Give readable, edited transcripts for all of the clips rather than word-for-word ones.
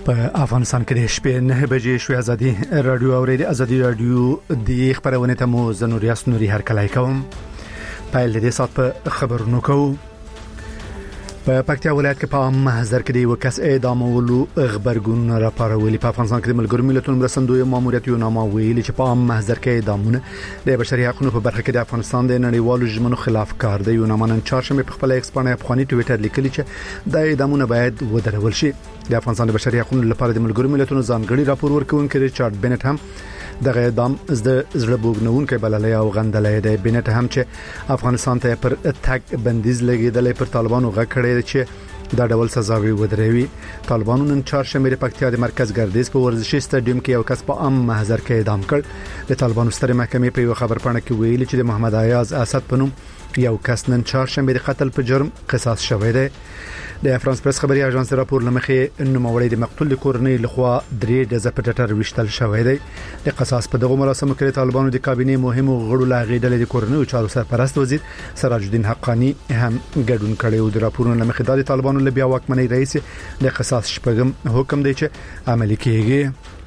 په افغانستان کې د شپې 9 بجې شوې ازادي رادیو اوریدي ازادي رادیو د خبرونه ته مو زنوریاس نوري هر کلای کوم پایل د دې سات په خبرونو کوم په پکتیا ولایت کې په عام محضر کې د یو کس اعدامولو خبرګون راپارولي په افغانستان کې د ملګرو ملتونو مرستندوی ماموریت یو نامه ویلي چې په عام محضر کې اعدامونه د بشري حقوقو په برخه کې د افغانستان د نړیوالو ژمنو خلاف کار دی یو نامه نن چهارشنبه په خپل ایکسپانه افغاني ټویټر لیکلی چې د اعدامونه باید ودرول شي د افغانستان د بشري حقوقو لپاره د ملګرو ملتونو ځانګړي راپور ورکوونکي ریچارډ بنټ هم د اعدام زړه بوګنونکو بللې او غندلې د بنټ هم چې افغانستان ته پر تک بندیز لګیدلې پر طالبانو غکړې چې دا ډول سزاوي ودروي طالبانو نن چهارشنبه د پکتیا د مرکز ګردیز په ورزشي سټاډیوم کې یو کس په عام محضر کې اعدام کړ د طالبانو ستر محکمې په یو خبرپاڼه کې ویلي چې د محمد ایاز اسد په نوم یو کس نن چهارشنبه د قتل په جرم قصاص شوی دی د فرانس پریس خبري اژانس راپور لمخې نوموړی د مقتول کورنۍ لخوا درې د زپټر وشتل شوی دی د قصاص په دغه مراسمو کې طالبانو د کابینې مهمو غړو لاغېدل د کورنۍ چارو سرپرست وزیر سراج الدین حقانی هم ګډون کړي او د راپورونو لمخې د طالبانو له بیا واکمنۍ رئیس د قصاص شپږم حکم دی چې عملي کیږي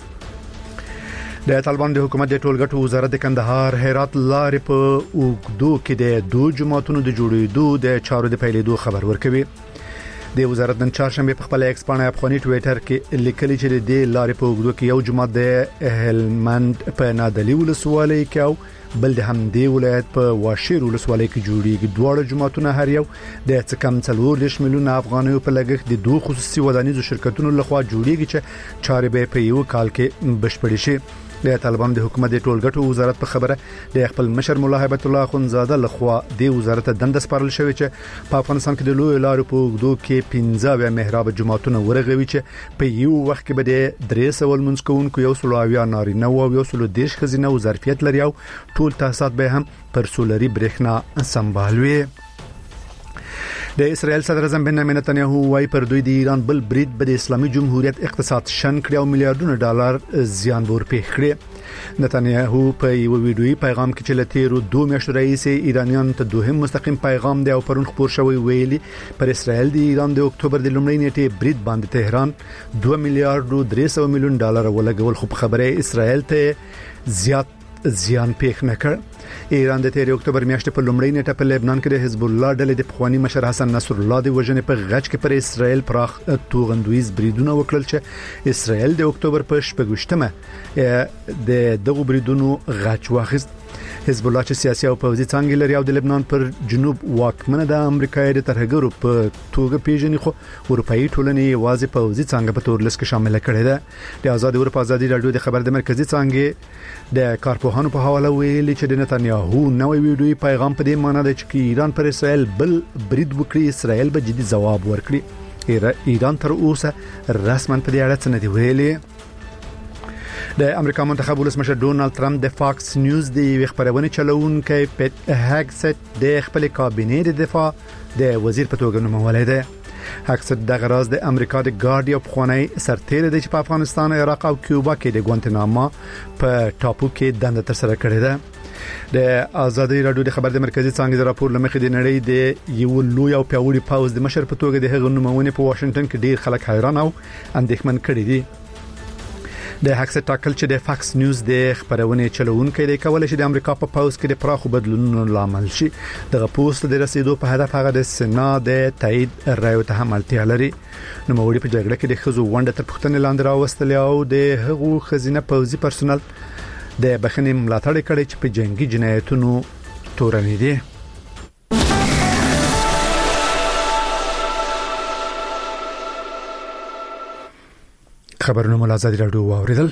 د طالبان د حکومت د ټولګټو وزارت د کندهار هرات لارې په اوګدو کې د دوه جماعتونو د جوړېدو د چارو د پیلېدو خبر ورکوي د وزارت نن چهارشنبه په خپل ایکسپانه افغاني ټویټر کې لیکلي چې د لارې په اوګدو کې یو جماعت د هلمند په نادلی ولسوالۍ کې او بل د همدې ولایت په واشیر ولسوالۍ کې جوړیږي دواړه جماعتونه هر یو د څکم 40 میلیون افغانیو په لګښت د دوه خصوصي ودانیزو شرکتونو لخوا جوړیږي چې چارې به په یو کال کې بشپړې شي د طالبانو د حکومت د ټولګټو وزارت په خبره د خپل مشر مولا هیبت الله خنزاده لخوا د وزارت دند سپارل شوی چې په افغانستان کې د لوی لارو په اوګدو کې 15 محراب جماعتونه ورغوي چې په یو وخت کې به د 300 منځکونکو یو سلوویا نارینه او یو سلو دیش خزینه او ظرفیت لري او ټول تاسیسات به هم پر سولري برېښنا سمبالوي د اسرائیل صدر اعظم بنیامین نتنیاهو وايي پر دوی د ایران بل برید به د اسلامي جمهوریت اقتصاد شن کړی او میلیارډونه ډالر زیان ورپېښ کړی نتنیاهو په یو ویډیوي پیغام کې چې لتیرو 2 میاشتو رئیس ایرانیان ته دوهم مستقیم پیغام دی او پرون خبر شوی ویلي پر اسرائیل د ایران د اکتوبر د لومړۍ نیټې برید باندې تهران 2 میلیارډ 300 میلیون ډالر ولګول خو خبره اسرائیل ته زیات زیان پېښ نکړ ایران د 13 اکتوبر میاشتې په لومړۍ نیټه په لبنان کې د حزب الله ډلې د پخوانی مشر حسن نصر الله د وژنې په غچ کې پر اسرائیل پراخ توغندویز بریدونه وکړل چې اسرائیل د اکتوبر په 28مه د دغه بریدونو غچ واخیست حزب الله چې سیاسي او پوځي څنګه لري او د لبنان پر جنوب واکمنه د امریکای د ترهګرو په توګه پیژني خو اروپאי ټولنې واځي پوځي څنګه په تور لیست کې شامل کړي ده د آزاد اروپا ازادي رادیو د خبر د مرکزی څنګه د کارپوهانو په حواله ویلي چې د نتنیاهو نوې ویډیوي پیغام په دې معنی دی چې ایران پر اسرائیل بل برید وکړي اسرائیل به جدي ځواب ورکړي ایران تر اوسه رسماً په دې اړه څه نه دی ویلي د امریکا منتخب ولسمشر ډونالد ترامپ د فاکس نیوز د خبرونه چلوونکي پیټ هاګسټ د خپل کابینې د دفاع د وزیر په توګه نومولې ده هاګسټ د غراز د امریکا د ګارډي په خونې سرتیره د افغانستان عراق او کیوبا کې د ګوانتناما په ټاپو کې دنده تر سره کړې ده د آزادي رادیو د خبر د مرکزی څنګه د راپور لمخې د نړۍ د یو لوی او پیاوړي پاوز د مشر په توګه د هغه نومونه په واشنگټن کې ډیر خلک حیران او اندېښمن کړي دي د هاګسټ ټاکل چې د فاکس نیوز د خبرونه چلوونکي د کولای شي د امریکا په پاوز کې د پراخو بدلونونو لامل شي دغه پوسټ د رسیدو په هدف هغه د سنا د تایید رایو ته حملتیا لري نو موږ په جګړه کې د خزو ونده تر پښتنې لاندې راوستل او د هغو خزینه پوځي پرسونل د بخښنې ملاتړ کړي چې په جنگي جنایتونو تورنې دي خبرونه مول آزادي رادیو واوریدل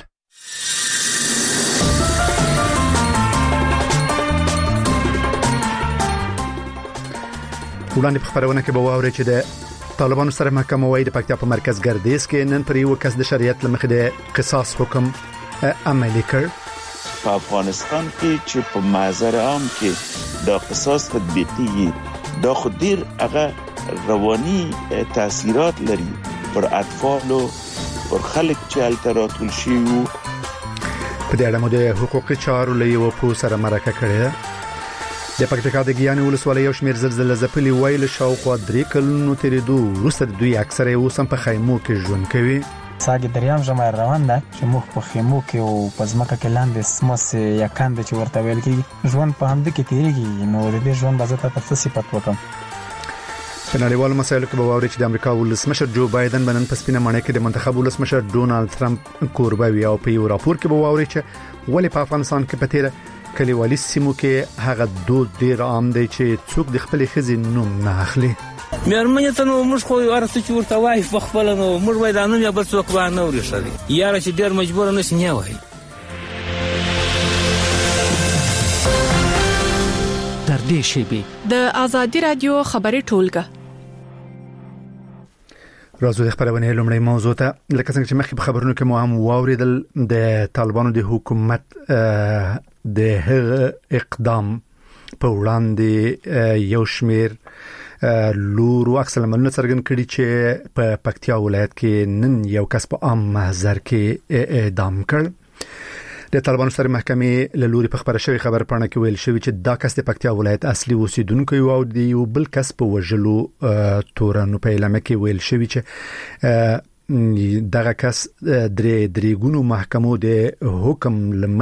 وړاندې په خبرونه کې به واوري چې د طالبانو سره محکمه وايي د پکتیا په مرکز ګردیز کې نن پر یو کس د شریعت لمخې د قصاص حکم عملي کړ په افغانستان کې چې په محضر عام کې د قصاص تطبیقي د خودیر هغه رواني تاثیرات لري پر اطفالو پر خلک چې التراتول شي په دې اړه مو د حقوقي چارو لوي په سره مرکه کړې ده د پکتیکا د ګیانې ولسوالۍ یو شمېر زلزلې ځپلي ویل شاوخوا 3 کلونو تیریدو وروسته دوی اکثره اوس هم په خیمو کې ژوند کوي ساګي دریام ژمه روان ده چې موږ په خیمو کې او په ځمکه کې لاندې سموس یا کاند چې ورته ویل کېږي ژوند په همدې کې تیریږي. نو د دې ژوند بازه ته څه صفت وکم؟ په نړیوالو مسایلو کې به واوري چې د امریکا ولسمشر جو بایدن بنن په سپینه ماڼۍ کې د منتخب ولسمشر ډونالد ترامپ کوربه وي او په یو راپور کې به واوري چې ولې په افغانستان کې په تیره کلیوالي سیمو کې هغه دود ډیر عام دی چې څوک د خپل خزي نوم نه اخلي. مېرمنې ته نو موږ خو ورته چې ورته وایي په خپل نو موږ وای دا نوم یا بل څوک باندې نو ورسېږي یاره چې ډیر مجبور نه شي نه وایي. تر دې شی د آزادي رادیو خبري ټولګه راځو د خبرونه لومړی موضوع ته لکه څنګه چې مخکې په خبرونو کې مو هم واوریدل د طالبانو د حکومت د هغه اقدام په وړاندې یو شمیر لور او اکثر مننه څرګند کړي چې په پکتیا ولایت کې نن یو کس په عام محضر کې اعدام کړ. د طالبانو سره محکمې له لوري په خبره شوی خبر پاڼه کې ویل شوی چې دا کس د پکتیا ولایت اصلي اوسیدونکو او د یو بل کس په وژلو تورنو په اعلان کې ویل شوی چې دغه کس درې ګونو محکمو د حکم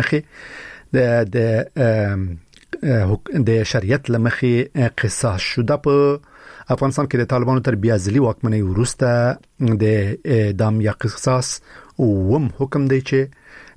لمخې د شریعت لمخې قصاص شوه. په افغانستان کې د طالبانو تر بیا ځلي واکمنۍ وروسته د اعدام یا قصاص او حکم دی چې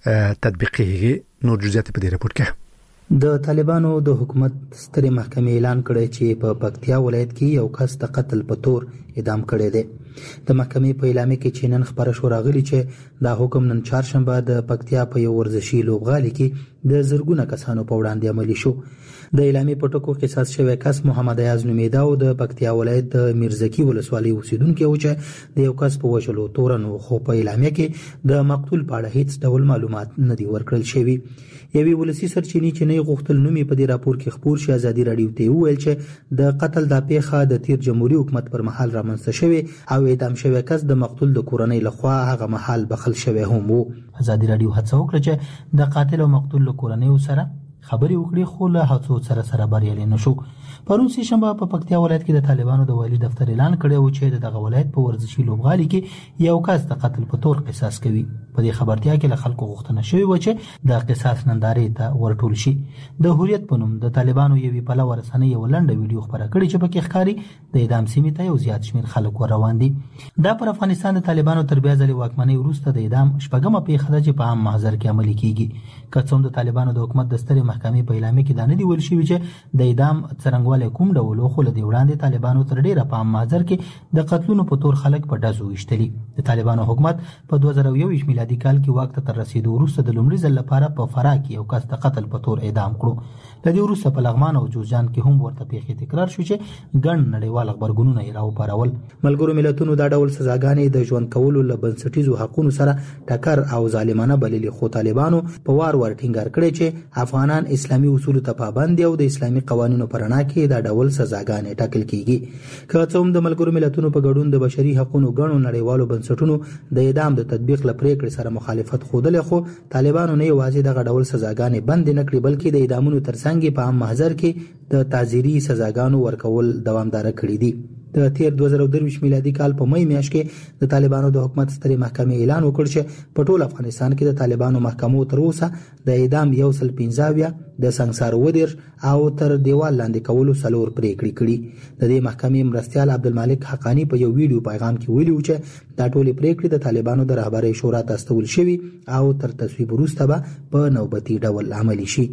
تطبیقي. نور جزئیات په دې راپور کې د طالبانو د حکومت سترې محکمې اعلان کړی چې په پکتیا ولایت کې یو کس د قتل په تور اعدام کړی دی. د محکمې په اعلامیه کې چې نن خبره شو راغلی چې دا حکم نن چهارشنبه د پکتیا په یو ورزشي لوبغالي کې د زرګونه کسانو په وړاندې عملي شو. د اعلامیې په ټکو قصاص شوی کس محمد ایاز نومیده او د پکتیا ولایت د میرزکی ولسوالۍ اوسیدونکو و چې د یو کس په وژلو تورنو خو په اعلامیه کې د مقتول په اړه هیڅ ډول معلومات نه دی ورکړل شوی. یوې ولسی سرچینې چې نه غوښتل نومي په دې راپور کې خبر شي ازادي رادیو ته ویل چې د قتل د پیښه د تیر جمهوریت حکومت پر مهال رامنځته شوی او اعدام شوی کس د مقتول د کورنۍ لخوا هغه مهال بخل شوی هم وو. ازادي رادیو هڅه وکړه چې د قاتل او مقتول له کورنۍ سره خبري وکړي خو له هڅو سره بریالي نشو. پرون سه شنبه په پکتیا ولایت کې د طالبانو د والي دفتر اعلان کړی و چې دغه ولایت په ورزشي لوبغالي کې یو کس د قتل په تور قصاص کوي. په دې خبرتیا کې له خلکو غوښتنه شوې و چې د قصاص نندارې ته ورټول شي. د هوریت په نوم د طالبانو یوې پله ورسنۍ یو لنډه ویډیو خبره کړې چې پکې ښکاري د اعدام سیمې ته یو زیات شمیر خلک روان دي. دا پر افغانستان د طالبانو تر بیا ځلې واکمنۍ وروسته د اعدام شپږمه پیښه ده چې په عام محضر کې عملي کیږي. که څوم د طالبانو د حکومت د سترې محکمې په اعلامیه کې دا نه دی ویل شوی چې د اعدام څرنګوالی کوم ډول خو له دې وړاندې طالبانو تر ډیره په عام محضر کې د قتلونو په تور خلک په ډزو وشتلي. د طالبانو حکومت په 2021 میلادي کال کې واک ته تر رسیدو وروسته د لومړي ځل لپاره په فراه کې یو کس د قتل په تور اعدام کړو. د دې وروسته په لغمان او جوزجان کې هم ورته پیښې تکرار شو چې ګڼ نړیوال خبرګونونه یې راوپارول. ملګرو ملتونو دا ډول سزاګانې د ژوند کولو له بنسټیزو حقوقو سره ټکر او ظالمانه بللې، خو طالبانو په وار ټینګار کړی چې افغانان اسلامي اصولو ته پابند دي او د اسلامي قوانینو پر رڼا کې دا ډول سزاګانې ټاکل کیږي. که څوم د ملګرو ملتونو په ګډون د بشري حقوقو غړو نړیوالو بنسټونو د اعدام د تطبیق لپاره سره مخالفت خوده، خو طالبانو نه یوازې د غډول سزاګانې بند نه کړې بلکې د اعدامونو ترڅنګ په عام محضر کې د تعزیري سزاګانو ورکول دوامدار کړی دي. د تیر 2023 میلادي کال په مې میاشت کې د طالبانو د حکومت سترې محکمې اعلان وکړ چې په ټول افغانستان کې د طالبانو محکمو تر اوسه د اعدام 115 د سنگسار ودر او تر دیوال لاندې کولو سلور پریکړې کړي. د دې محکمې مرستيال عبدالمالک حقانی په یو ویډیو پیغام کې ویلي چې دا ټولې پریکړې د طالبانو د رهبرۍ شورا ته استول شوي او تر تصویب وروسته به په نوبتي ډول عملي شي.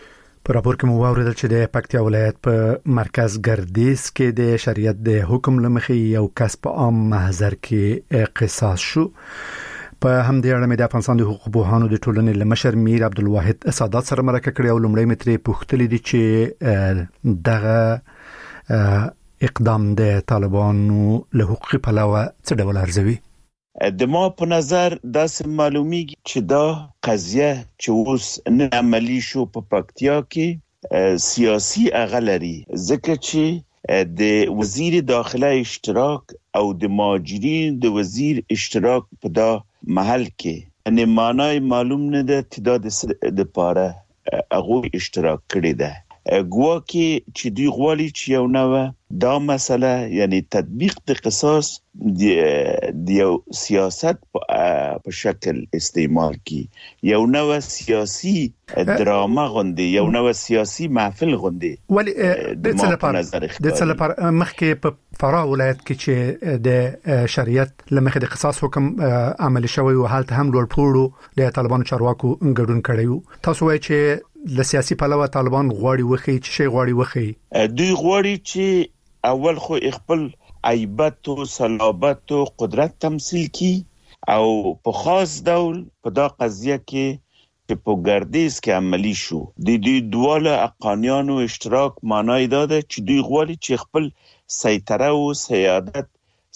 په راپور کې مو واوریدل چې د پکتیا ولایت په مرکز ګردیز کې د شریعت د حکم لمخې یو کس په عام محضر کې قصاص شو. په همدې اړه مې د افغانستان د حقوقو پوهانو د ټولنې لمشر میر عبدالواحد سادات سره مرکه کړې او لومړی مې ترې پوښتلې دي چې دغه اقدام د طالبانو له حقوقي پلوه څه ډول ارزوي؟ د ما په نظر داسې معلومیږي چې دا قضیه چې اوس نه عملی شو په پکتیا کې سیاسي اغلري، ځکه چې د وزیر داخله اشتراک او د مهاجرین د وزیر اشتراک په دا محل کې ان معنی معلوم نه ده تعداد د پاره هغه اشتراک کړی ده. ګواکې چې دوی غواړي چې یو نوه دا مسله یعنی تطبیق د قصاص د یو سیاست په په شکل استعمال کی یو نو سیاسي دراما غوندي یو نو سیاسي محفل غوندي ولی د څه لپاره مخکې په فراه ولایت کې چې د شریعت لمخې د قصاص حکم عملي شوی او حالت هم لوړ پوړو د طالبانو چارواکو ګډون کړیو تاسو وایئ چې د سیاسي پلوه طالبان غواړي وخی چې شی غواړي وخی دوی غواړي چې اول خو خپل عیبت او صلابت او قدرت تمثيل کی او په خاص ډول په دا قضیه کې چې په ګردیز کې عملی شو د دوی دواله اقانیانو اشتراک معنی داده چې دوی غواړي چې خپل سیطره او سیادت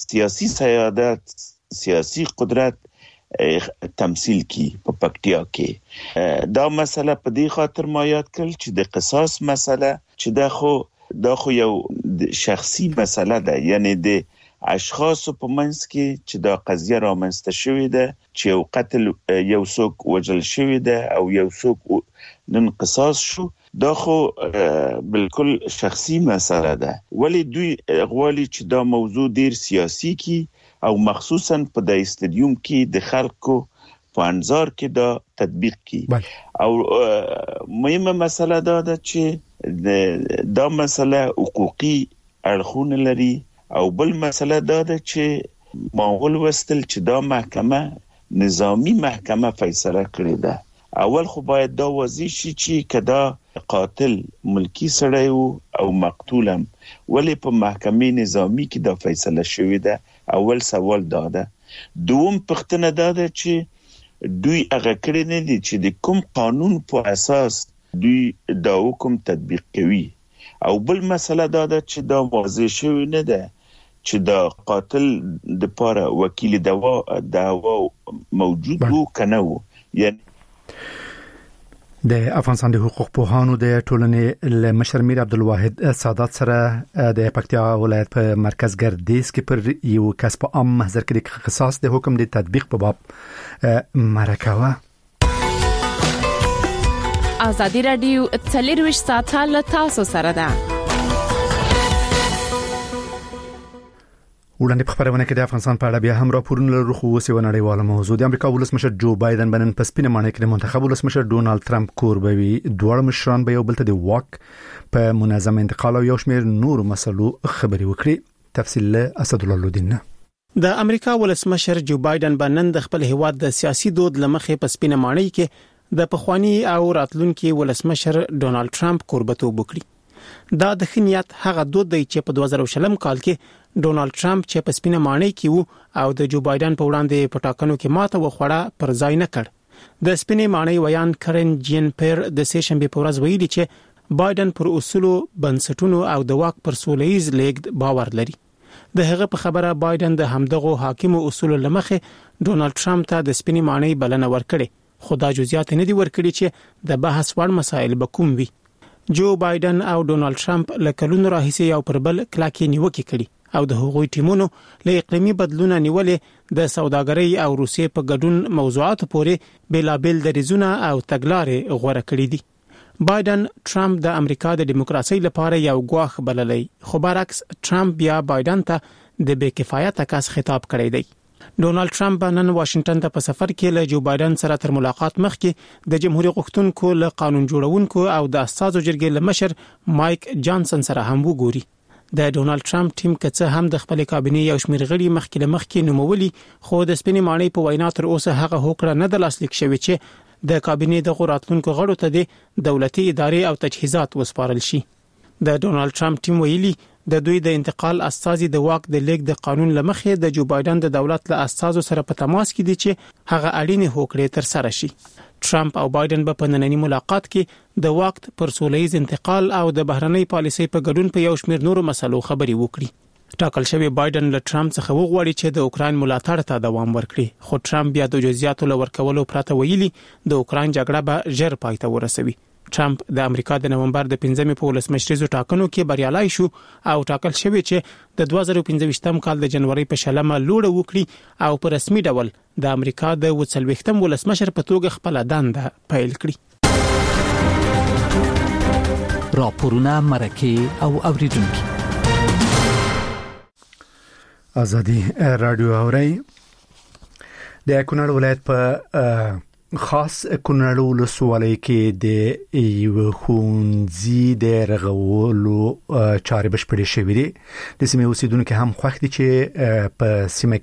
سیاسی قدرت تمثيل کی په پکتیا کې دا مسله په دې خاطر ما یاد کړل چې د قصاص مسله چې دا خو یو شخصي مسله ده یعنی د اشخاص په منځ کې چې دا قضیه رامنځته شوې ده چې یو قتل یو څوک وجل شوی ده او یو څوک نن قصاص شو دا خو بالکل شخصي مسله ده ولی دوی غواړي چې دا موضوع ډیر سیاسي کی او مخصوصا په د استادیوم کې د خلکو په انظار کې دا تطبیق کی او مهمه مسله ده چې دا مسله حقوقي اړخونه لري او بل مسله ده چې معقول وستل چې دا محکمه نظامی محکمه فیصله کړې ده اول خو باید دا واضح شي چې کدا قاتل ملکی سړی او مقتولم ولی په محکمه نظامی کې دا فیصله شوې ده اول سوال ده دوم پښتنه ده چې دوی هغه کړی نه دي چې د کوم قانون په اساس دوی دا حکم تطبیق کوي او بل مسله دا ده چې دا واضح شوی نه ده چې دا قاتل د پاره وکیل دعوا موجود وو کنه وو یعنی د افغانستان د حقوق پوهانو د ټولنې له مشر میر عبدالواحد سادات سره د پکتیا ولایت په مرکز ګردیز کې پر یو کس په عام محضر کې د قصاص د حکم د تطبیق په باب مرکه آزادی رادیو 24 ساعته له تاسو سره ده. وړاندې په خبرونه کې د افغانستان په اړه بیا هم راپورونه لرو خو اوس یو نړیواله موضوع د امریکا ولسمشر جو بایدن بنن په سپینه مانه کې د منتخب ولسمشر ډونالد ټرمپ کوربوي دوه مشران به یو بل ته د واک په منظم انتقال او یو شمېر نور مسلو خبري وکړي تفصیل له اسد الله لودین. د امریکا ولسمشر جو بایدن بنن د خپل هیواد د سیاسي دود لمخې په سپینه مانه کې د پخوانی او راتلونکي ولسمشر ډونالد ټرمپ کوربتوب وکړي دا د خنیت هغه دود دی چې په 2020 کال کې ډونالد ټرمپ چې په سپینه مانه کې وو او د جو بایدن په وړاندې په ټاکنو کې ماته وخوړه پر ځای نه کړ د سپینه مانه ویان کرن جین پیر د سیشنبه په ورځ ویلي چې بایدن پر اصولو بنسټونو او د واک پر سولهیز لیږد باور لري د هغه په خبره بایدن د همدغه حاکم اصول لمخې ډونالد ټرمپ ته د سپینه مانه بلنه ورکړي خدا جزئیات نه دي ورکړي چې د بحث وړ مسایل به کوم وي جو بایدن او ډونالد ټرمپ لکلونو راهیسې یو پر بل کلاکې نیوکې کړي او د هغوی ټیمونو له اقلیمي بدلون نیولې د سوداګرۍ او روسیې په ګډون موضوعات پورې بیلابل دریزونه او تګلارې غوړه کړې دي بایدن ټرمپ د امریکا د دیموکراسي لپاره یو غواخ بللې خو برعکس ټرمپ بیا بایدن ته د بې کفایت کس خطاب کړی دی ډونالد ټرمپ نن واشنگټن ته په سفر کې له جو بایدن سره تر ملاقات مخکې د جمهوریت غوښتونکو له قانون جوړونکو او د اساسو جرګې له مشر مایک جانسن سره هم وګوري د ډونالد ټرمپ ټیم کڅه هم د خپل کابینه یو شمېر غړي مخکې نومولي خو د سپینې مانې په وینا تر اوسه هغه هوکړه نه د لاسلیک شوی چې د کابینه د راتلونکو غړو ته د دولتي ادارې او تجهیزات وسپارل شي د ډونالد ټرمپ ټیم ویلي د دوی د انتقال اساسي د واک د لیک د قانون لمخې د جو بایدن د دولت له اساسو سره په تماس کې دي چې هغه اړینې هوکړې تر سره شي ټرمپ او بایدن په نننی ملاقات کې د واک پر سولهیز انتقال او د بهرنۍ پالیسۍ په ګډون په یو شمېر نورو مسلو خبري وکړي ټاکل شوی بایدن له ټرمپ څخه وغواړي چې د اوکرين ملاتړ ته دوام ورکړي خو ټرمپ بیا د جزئیاتو لورکولو پرته ویلي د اوکرين جګړه به ژر پای ته ورسوي ټرمپ د امریکا د نومبر د 15 په ولسمشریزو ټاکنو کې بریالای شو او ټاکل شوی چې د 2015 کال د جنوري په شلمه لوړ وکړي او په رسمي ډول د امریکا د 40 ولسمشر په توګه خپل دنده پیل کړي راپورونه مرکه او اوریدونکو ازادي رادیو اوري د کونړ ولایت په خاص کونړ ولسوالۍ کې د یو خونځي د رغولو چارې بشپړې شوې دي. د سیمې اوسیدونکو هم خوښ دي چې په سیمه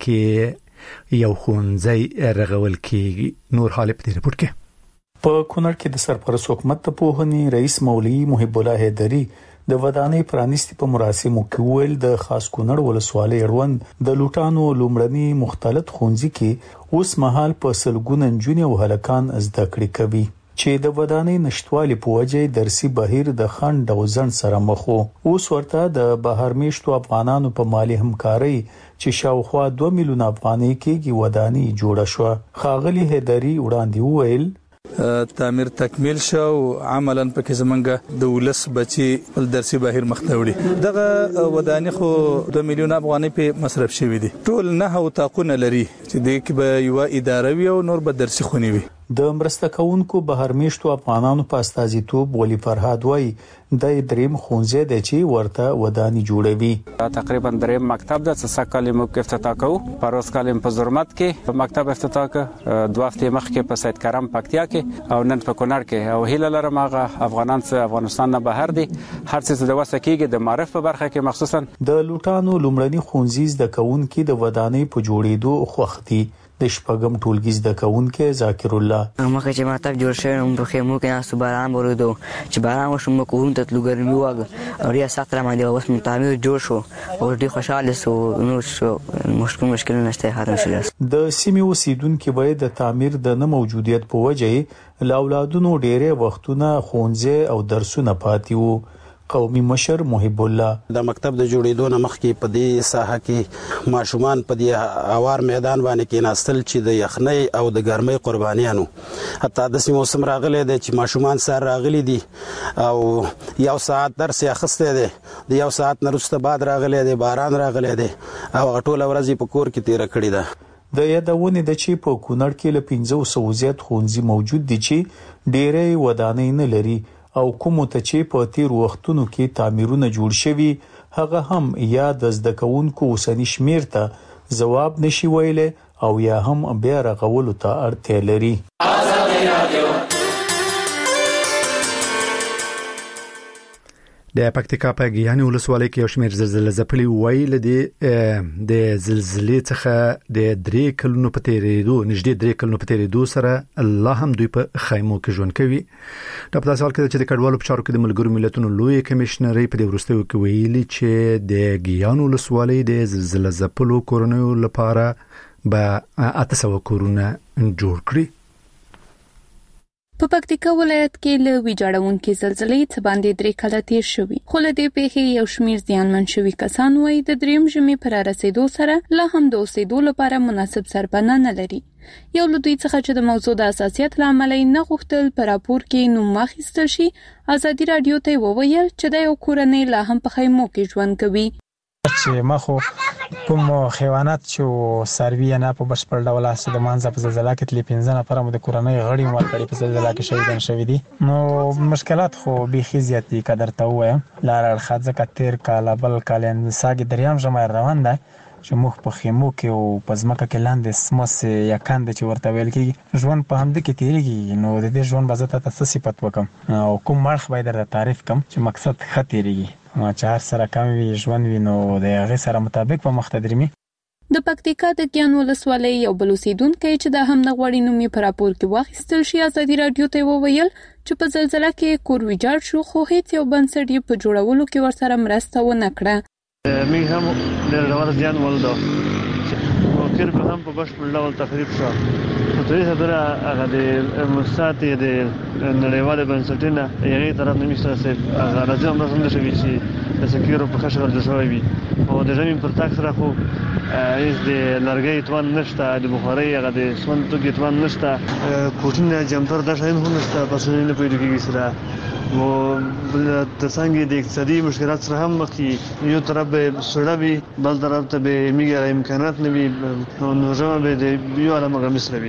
کې یو خونځي رغول کېږي. نور حال په دې رپورت کې په کونړ کې د سرپرست حکومت ته پوهنې رئیس مولوي محب الله حیدری د ودانۍ پرانیستی په مراسمو کې ویل د خاص کونړ ولسوالۍ اړوند د لوټانو لومړني مختلط خونځي کې اوس مهال په سلګونه نجونې او هلکان زده کړې کوي چې د ودانۍ نشټوالي په وجه درسي بهیر د خند او ځن سره مخ وو. اوس ورته د بهر میشتو افغانانو په مالی همکاري چې شاوخوا 2 میلیون افغانۍ کې ودانۍ جوړه شو. خاغلی حیدری وړاندې ویل تعمیر تکمیل شو عملاً پکې زمونږ د ولس بچي درسي بهیر مختوړي. دغه ودانۍ خو 2 میلیون افغانۍ په مصرف شوی دي. ټول نه هوتاقونه لري چې د کې به یو اداره وي او نور به درسي خوني وي. د مرسته کوونکو بهر میشتو افغانانو په استازیتوب ولی فرهاد وای د دریم خونځي د چی ورته ودانۍ جوړوي. تقریبا دریم مکتب د څه کلمو کې افتتاح کوو. پروس کلم په زرمت کې مکتب افتتاح ک 2 هفته مخکې په سید کرم پکتیا کې او نن په کونړ کې او هیله لرم هغه افغانان څخه افغانستان نه بهر دي هر څه د وسه کېږي د معرف په برخه کې مخصوصا د لوټانو لومړني خونځي د کونکو د ودانۍ په جوړېدو خوختي. د شپږم ټولګي د کونکو ذاکر الله مخه چې ماته جوړ شوی نو په خیمو کې ناس باران ورودو چې باران وشو مو کوم ته لګرمي واغ او ریا ساتره باندې اوس متعامل جوړ شو او ډیر خوشاله سو نو شو مشکل نشته ختم شو. د سیمې اوسیدونکو باید د تعمیر د نه موجودیت په وجه له اولادونو ډیره وختونه خونځي او درسونه پاتې وو. قومي مشر محب الله د مکتب د جوړېدو نه مخکې په دې ساحه کې ماشومان په دې اوار میدان باندې کې ناستل چې د یخنۍ او د ګرمۍ قربانیانو حتی د سیمه موسم راغلي دي چې ماشومان سره راغلي دي او یو ساعت درس اخیسته دي د یو ساعت نه وروسته بعد راغلي دي باران راغلي دي او ټول ورځ په کور کې تیر کړی ده. د یادونه د چی په کونړ کې له 500 زیات خونځي موجود دي چې ډېرې ودانۍ نه لري او کوم ته چې په تیر وختونو کې تعمیرونه جوړ شوي هغه هم یا د زده کوونکو اوسنی شمیر ته جواب نشي ویل او یا هم بیا رغولو ته اړتیا لري. د پکتیکا په ګیاني ولسوالۍ کې یو شمېر زلزلې ځپلي ویل دي. د زلزلې څخه د 3 کلونو په تیریدو نږدې 3 کلونو په تیریدو سره الله هم دوی په خیمو کې ژوند کوي. د په سوال کې چې د کډوالو په چارو کې د ملګرو ملتونو لوی کمشنري په دې ورستیو کې ویلي چې د ګیانو ولسوالۍ د زلزلې ځپلو کورونو لپاره به 800 کورونه جوړ کړي. په پکتیکا ولایت کې له ویجاړونکو زلزلې څخه باندې 3 کاله تیر شوي خو له دې پیښې یو شمیر زیانمن شوي کسان وایي د دریم ژمي پر رسیدو سره لا هم د اوسېدو لپاره مناسب سرپناه نه لري. یو له دوی څخه چې د موضوع د اساسیت لامل نه غوښتل پر راپور کې نوم واخیستل شي ازادي رادیو ته وویل چې د یو کورنۍ لا هم په خیمو کې ژوند کوي. چې مخو کوم حیوانات چې سروي نه په بشپړ ډول اساس د مانځه په زلزلہ کې تلې 15 نفر مو د کورنۍ غړي مو کړي په زلزلہ کې شهیدان شوي دي. نو مشکلات خو به خزيات دي قدر ته وایم لار خځه کتر کاله بل کاله ساګي دریام جمع روان ده چې مخ په خیمو کې او په ځمکه کې لاندې سمس یا کاند چې ورته ویل کېږي ژوند په همدې کې تیریږي. نو د دې ژوند بازه ته صفات وکم او کوم مرخ باید د تعریف کم چې مقصد خطرېږي ما چار سره کم وی ژوند وینو د هغه سره مطابق په مختدرمي. د پکتیکا د ګیان ولسوالۍ یو بل اوسیدونکو چې د هم نغوړی نومي پر راپور کې واخیستل شي ازادي رادیو ته وویل چې په زلزلہ کې کور ویجاړ شو خو هیڅ یو بنسټ یې په جوړولو کې ورسره مرسته ونه کړه. می هم د ډول ځان ولدا او کېر به هم په بشپړ ډول تخریب شو. په دې خبره هغه د مستعتی د نړیوال بنسټونه یغې طرف نه میسته هغه راځم رسم شوی چې د سکیرو په خښه ورته شوی وي او د ژمین پر تاک سره خو هیڅ د لرګي توان نشته د بخاري هغه د سون توګه توان نشته کوټینه جمپر د شاین هم نشته پسې نه پیدا کیږي سره و د څنګه د اقتصادي مشکلات سره هم مخکې یو طرف به سړوي بل طرف ته به میګر امکانات نه وي نو ژوند به د یو علامه غمسروي.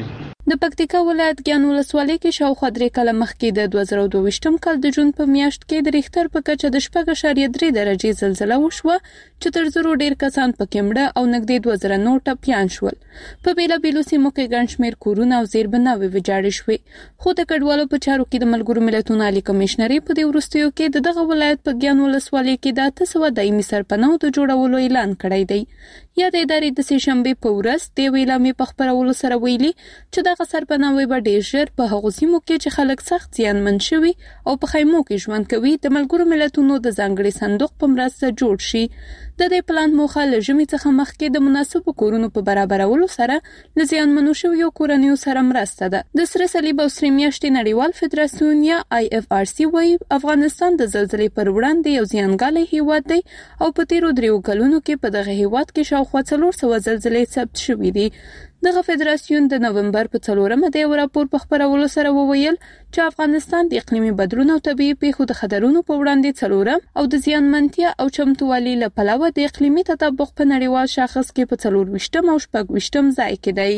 د پکتیکا ولایت ګیان ولسوالۍ کې شاوخوا 3 کاله مخکې د 2022م کال د جون په میاشت کې د ریختر په کچه د 4.3 درجې زلزلہ وشوه چې تر زرو ډیر کسان پکې مړه او نږدې 2000 نور ټپيان شول. په بیلابیلو سیمو کې ګڼ شمېر کورونه او زیربناوې ویجاړې شوې. خو د کډوالو په چارو کې د ملګرو ملتونو عالی کمشنري په دې وروستیو کې دغه ولایت په ګیان ولسوالۍ کې د 800 دایمي سرپناه د جوړولو اعلان کړی دی. یا د ادارې د سهشنبه په ورځ د ویلامې په خبرولو سره ویلي چې دغه سرپناوي به ډېر ژر په هغو سیمو کې چې خلک سخت زیانمن شوي او په خیمو کې ژوند کوي د ملګرو ملتونو د ځانګړي صندوق په مرسته جوړ شي. د دې پلان موخه له ژمي څخه مخکې د مناسبو کورونو په برابرولو سره له زیانمنو شویو کورنیو سره مرسته ده. د سره صلیب او سرې میاشتې نړیوال فدراسیون یا IFRC وايي افغانستان د زلزلې پر وړاندې یو زیانګالی هیواد دی او په تیرو 3 کلونو کې په دغه هیواد کې شاوخوا 400 زلزلې ثبت شوې دي. دغه فدراسیون د نومبر په 4مه د یو راپور په خبرولو سره وویل چې افغانستان د اقلیمي بدلون او طبيعي پیښو د خطرونو په وړاندې 4 او د زیانمنتیا او چمتووالي له پلوه د اقلیمي تطابق په نړیوال شاخص کې په 24 او 26 ځای کې دی.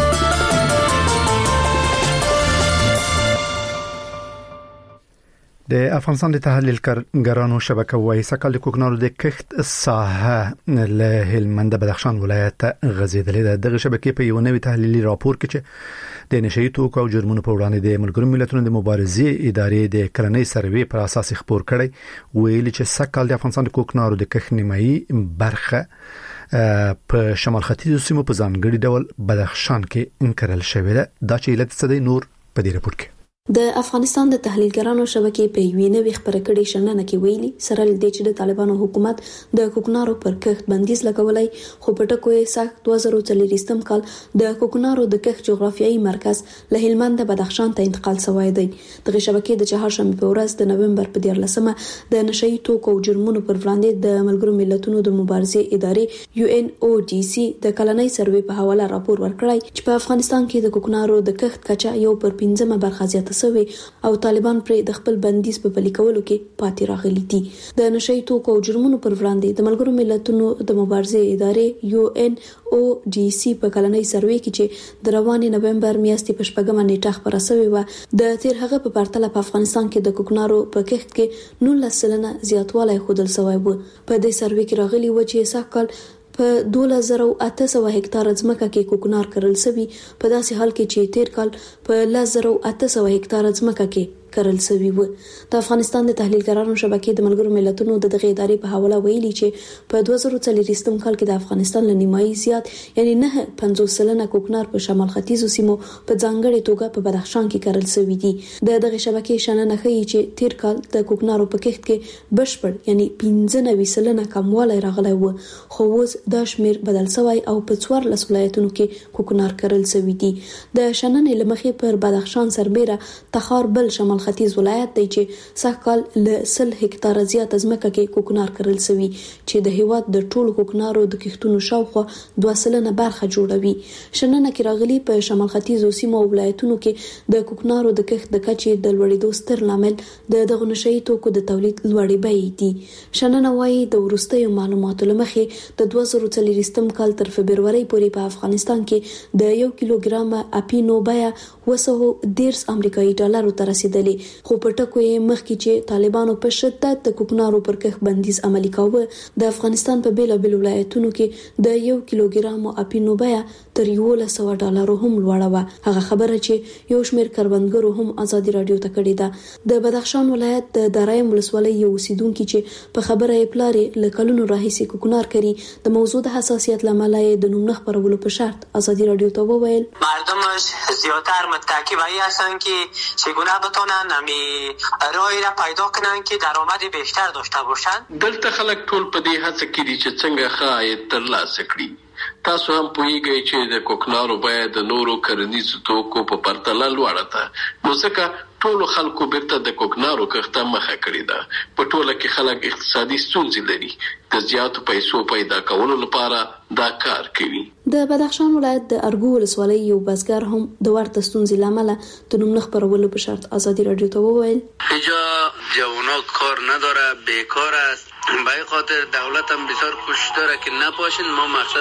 د افغانستان د تحلیلګرانو شبکه وايي سکهال د کوکنارو د کښت ساحه له هلمند بدخشان ولایت غځیدلې ده. دغه شبکې په یو نوي تحلیلي راپور کې چې د نشئی توکو او جرمونو په وړاندې د ملګرو ملتونو د مبارزې ادارې د کلنۍ سروې پر اساس خبر کړي ویلي چې سکهال د افغانستان د کوکنارو د کښت نیمایي برخه په شمال ختیځو سیمو په ځانګړي ډول بدخشان کې انکرل شوې ده. دا چې علت څه دی نور په دې راپور کې د افغانستان د تحلیلګرانو شبکې په یوې نوې خبره کړې شننه کې ویلي سره لدې چې د طالبانو حکومت د کوکنارو پر کښت بندیز لګولای خو په ټکو یې سخت 2024 کال د کوکنارو د کښت جغرافیایي مرکز له هلمند بدخشان ته انتقال شوی دی. دغه شبکې د چهارشنبه په ورځ د نومبر په 14مه د نشئی توکو او جرمونو پر وړاندې د ملګرو ملتونو د مبارزې ادارې UNODC د کلنۍ سروې په حواله راپور ورکړی چې په افغانستان کې د کوکنارو د کښت کچه یو پر 15 برخه زیاته سوي او طالبان پر د خپل بندیز په پلي کولو کې پاتې راغلي دي. د نشئی توکو او جرمونو پر وړاندې د ملګرو ملتونو د مبارزې ادارې UNODC په کلنۍ سروې کې چې د روانې نومبر میاشتې په 8مه نیټه خبره شوې و د تیر هغه په پرتله په افغانستان کې د کوکنارو په کښت کې 19% زیاتوالی ښودل شوی و. په دې سروې کې راغلي و چې سږکال په 2800 هکتار ځمکه کې کوکنار کرل شوی په داسې حال کې چې تیر کال په 1800 هکتار ځمکه کې کرل شوی و. د افغانستان د تحلیلګرانو شبکې د ملګرو ملتونو د دغه ادارې په حواله ویلي چې په 2024 کال کې د افغانستان له نیمایي زیات یعنی 9.50% کوکنار په شمال ختیځو سیمو په ځانګړي توګه په بدخشان کې کرل شوی دي. د دغه شبکې شننه ښیي چې تیر کال د کوکنارو په کښت کې بشپړ یعنی 15% کموالی راغلی و خو اوس دا شمیر بدل شوی او په 14 ولایتونو کې کوکنار کرل شوی دي. د شننې لمخې پر بدخشان سربېره تخار بل شمال ختیځ ولایت دی چې سږکال له 100 هکتار زیات ځمکه کې کوکنار کرل شوی چې د هیواد د ټولو کوکنارو د کښتونو شاوخوا 2% برخه جوړوي. شننه کې راغلي په شمال ختیځو سیمو او ولایتونو کې د کوکنارو د کښت د کچې د لوړېدو ستر لامل د دغه نشئی توکو د تولید لوړې بیې دي. شننه وايي د وروستیو معلوماتو لمخې د 2024 کال تر فبرورۍ پورې په افغانستان کې د 1 کیلوګرام اپینو بیه 210 امریکایي ډالرو ته رسیدلې خو په ټکو یې مخکې چې طالبانو په شدت د کوکنارو پر کښت بندیز عملي کاوه د افغانستان په بیلابیلو ولایتونو کې د 1 کیلوګرام اپینو بیه تر 1100 ډالرو هم لوړه وه. هغه خبره چې یو شمېر کروندګرو هم ازادي رادیو ته کړې ده. د بدخشان ولایت د درایم ولسوالۍ یو اوسیدونکي چې په خبره یې پلار له کلونو راهیسې کوکنار کوي د موضوع د حساسیت له امله یې د نوم نه خپرولو په شرط ازادی رادیو ته وویل مردمش زیاتر متکی به این هستند که چگونه بتونن همی رای را پیدا کنن که درآمد بیشتر داشته باشن. دلته خلک ټول په دې هڅه کې دي چې څنګه ښه عاید ترلاسه کړي. تاسو هم پوهیږئ چې د کوکنارو بیه د نورو کرنیزو توکو په پرتله لوړه ده نو ځکه ټولو خلکو بیرته د کوکنارو کښت ته مخه کړې ده. په ټوله کې خلک اقتصادي ستونزې لري د زیاتو پیسو پیدا کولو لپاره دا کار کوي. د بدخشان ولایت د ارګو ولسوالۍ یو بزګر هم د ورته ستونزې له امله د نوم نه خپرولو په شرط ازادي رادیو ته وویل اینجا جوانا کار نداره بیکار است به این خاطر دولت هم بسیار کوشش داره که نباشین ما مقصد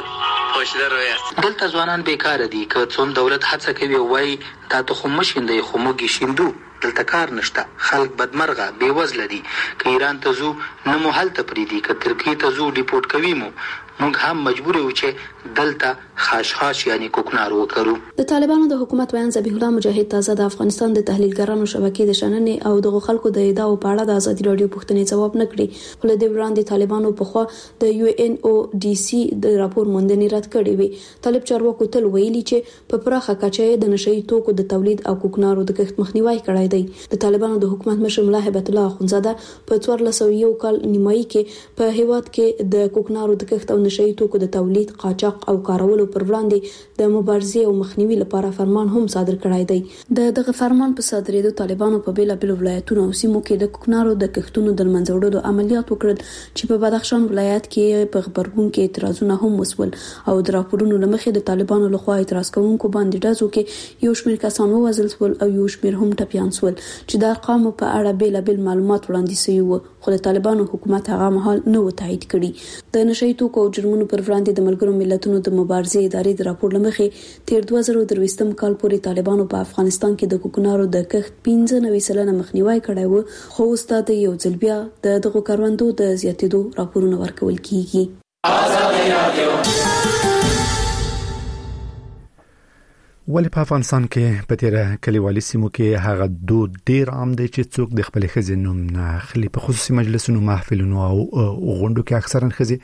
خوشدار رویت. دلته ځوانان بیکاره دي که څوم دولت هڅه کوي وای تا ته خو مشیندې خو موږ شیندو. دلته کار نشته، خلک بدمرغه بیوزله دي. که ایران ته ځو نه مو هلته پرېږدي، که ترکیې ته ځو ډیپورټ کوي مو. موږ هم مجبور یو چې دلته خاشخاش یعنی کوکنار وکړو. د طالبانو د حکومت ویان ذبیح الله مجاهد تازه د افغانستان د تحلیلګرانو شبکې د شننې او د خلکو د ادعاو په اړه د ازادي رادیو پوښتنې ځواب نه کړي. ولې د وړاندې طالبانو په خوا د UNODC د راپور موندنې رد کړې وي. طالب چارواکو تل ویلي چې په پراخه کچه د نشئی توکو د تولید او کوکنارو د کښت مخنیوي کړی دی. د طالبانو د حکومت مشر ملا هیبت الله اخونزاده په 1401 کال نیمایي کې په هیواد کې د کوکنارو د کښت او نشئی توکو د تولید، قاچاق او کارولو پر وړاندې د مبارزې او مخنیوي لپاره فرمان هم صادر کړی دی. دغه فرمان په صادرېدو طالبانو په بیلابېلو ولایتونو او سیمو کې د کوکنارو د کښتونو د منځه وړلو عملیات وکړل چې په بدخشان ولایت کې په خبرګون کې اعتراضونه هم وسول او د راپورونو لمخې د طالبانو لخوا اعتراض کوونکو باندې ډزو کې یو شمېر کسان ووژل شول او یو شمېر هم ټپیان شول چې د ارقامو په اړه بیلابېل معلومات وړاندې شوي وو، خو د طالبانو حکومت هغه مهال نه و تایید کړي. د نشئی توکو او جرمونو پر وړاندې د ملګرو ملتونو د مبارزې ادارې د راپور لمخې تیر 2023 کال پورې طالبانو په افغانستان کې د کوکنارو د کښت 95% مخنیوي کړی و، خو اوس د یو ځل بیا دغه کاروندو د زیاتېدو راپورونه ورکول کیږي. ولې په افغانستان کې په تیره کلیوالي سیمو کې هغه دود ډیر عام دی چې څوک د خپل خزې نوم نه اخلي. په خصوصي مجلسونو، محفلونو او غونډو کې اکثرا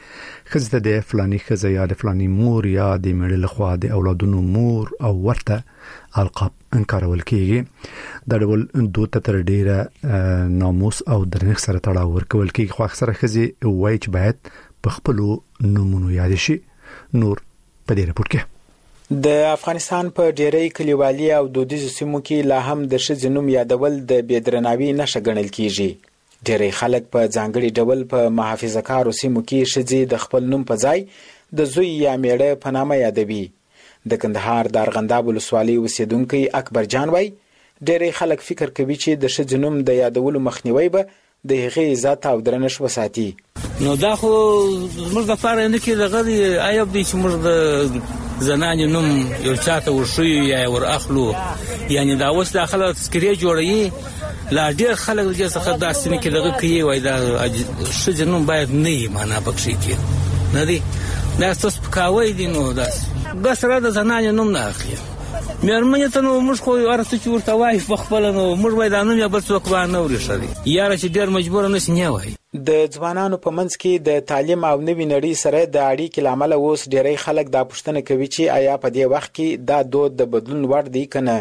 خزې ته د فلاني خزې یا د فلاني مور یا د مړي لخوا د اولادونو مور او ورته القاب انکارول کیږي. دا ډول دود ته تر ډیره ناموس او درنښت سره تړاو ورکول کیږي، خو اکثره خزې وایي چې باید په خپل نومونو یاد شي. نور په دې رپورت کې د افغانستان په ډیری کلیوالي او دودیزو سیمو کې لا هم د ښځې نوم یادول د بېدرناوي نښه ګڼل کیږي. ډیری خلک په ځانګړي ډول په محافظه‌کارو سیمو کې ښځې د خپل نوم په ځای د زوی یا میړه په نامه یادوي. د کندهار د ارغنداب ولسوالۍ اوسیدونکی اکبر جان وای ډیری خلک فکر کوي چې د ښځې نوم د یادولو مخنیوي به د هغې عزت او درنښت وساتي. نو دا خو زموږ د پاره نه کې دغه عیب دی چې موږ د زنانې نوم یو چاته ورشوي یا ور اخلو. یعنی دا اوس داخله تذکرې جوړوي، لا ډیر خلک د څخه داسې نه کې دغه کوي وای دا ښځې نوم باید نه یې معنا بخښي کې نه دی. دا څه پکاوي دي نو داس بس را د زنانې نوم نه اخلي. مېرمنې ته نو موږ خو ورته چې ورته وایي په خپل نو موږ وای دا نوم یا بل څوک باندې ورشي یاره چې ډیر مجبور نه سنیا وای. د ځوانانو په منځ کې د تعلیم او نوې نړۍ سره د اړیکې لامل اوس ډیری خلک دا پوښتنه کوي چې آیا په دې وخت کې دا دود د بدلون وړ دی کنه.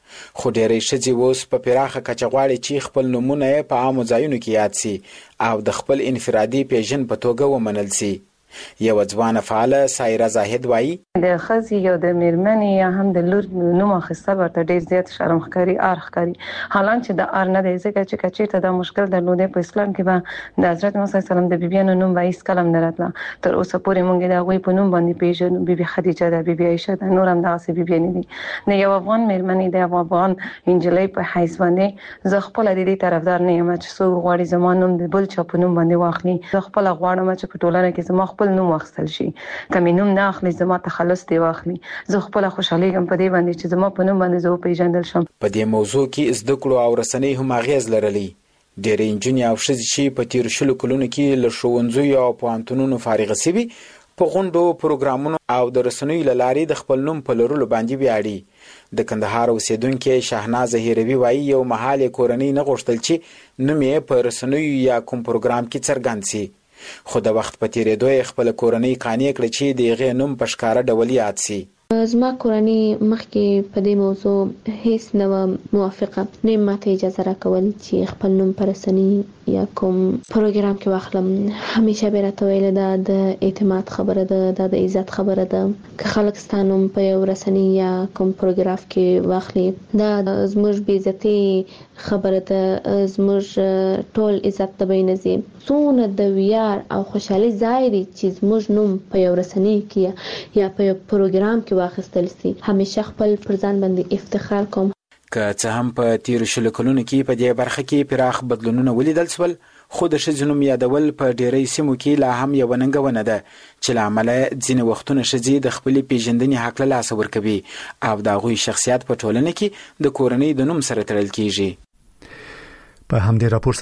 خو ډیری ښځې اوس په پراخه کچه غواړي چې خپل نومونه په عامو ځایونو کې یاد سي او د خپل انفرادي پیژن په توګه ومنل سي. یو ځوانه فعاله سایره زاهد وایي د ښځې یا د مېرمنې یا هم د لور نوم اخیستل ورته ډېر زیات شرم ښکاري، ار ښکاري، حالانکه د ار نه دی، ځکه چې کچېرته دا مشکل درلودی په اسلام کې به د حضرت محمد صلی الله علیه وسلم د بیبیانو نوم به هیڅ کله نه راتله. تر اوسه پورې موږ د هغوی په نوم باندې پیژنو. بیبي خدیجه ده، بیبي عایشه ده، نور هم دغسې بیبیانې دي. د یو افغان مېرمنې د یو افغان نجلۍ په حیث باندې زه خپله د دې طرفدار نه یم چې څوک غواړي زما نوم د بل چا په نوم باندې واخلي. زه خپله غواړم چې په ټولنه کې زما خپل نوم واخیستل شي. که مې نوم نه اخلي زما تخلص دی واخلي. زه خپله خوشحالیږم په دې باندې چې زما په نوم باندې زه وپېژندل شم. په دې موضوع کې زده کړو او رسنۍ هم اغیز لرلی. ډېرې نجونې او ښځې چې په تېرو 20 کلونو کې له ښوونځیو او پوهنتونونو فارغه سوي په غونډو، پروګرامونو او د رسنیو له لارې د خپل نوم په لرلو باندې ویاړي. د کندهار اوسیدونکي شاهناز هیروي وایي یو مهال کورنۍ نه غوښتل چې نوم یې په رسنیو یا کوم پروګرام کې څرګند سي، خو د وخت په تیریدو یې خپله کورنۍ قانع کړه چې د هغې نوم په ښکاره ډول یاد سي. زما کورنۍ مخکې په دې موضوع هیڅ نه وه موافقه، نه یې ماته اجازه راکول چې خپل نوم په رسنۍ یا کوم پروګرام کې واخلم. همیشه به راته ویله دا د اعتماد خبره ده، دا د عزت خبره ده. که خلک ستا نوم په یو رسنۍ یا کوم پروګرام کې واخلي دا زموږ بې عزتي خبره ده، زموږ ټول عزت ته به یې نه ځي. څومره د ویاړ او خوشحالي ځای دی چې زموږ نوم په یو رسنۍ کې یا په یو پروګرام کې واخیستل سي. همیشه خپل پر ځان باندې افتخار کوم. که څه هم په تیرو 20 کلونو کې په دې برخه کې پراخ بدلونونه ولیدل شول، خو د ښځو نوم یادول په ډیری سیمو کې لا هم یوه ننګونه ده چې له امله ځینې وختونه ښځې د خپلې پیژندنې حق له لاسه ورکوي او د هغوی شخصیت په ټولنه کې د کورنۍ د نوم سره تړل کیږي. په همدې راپور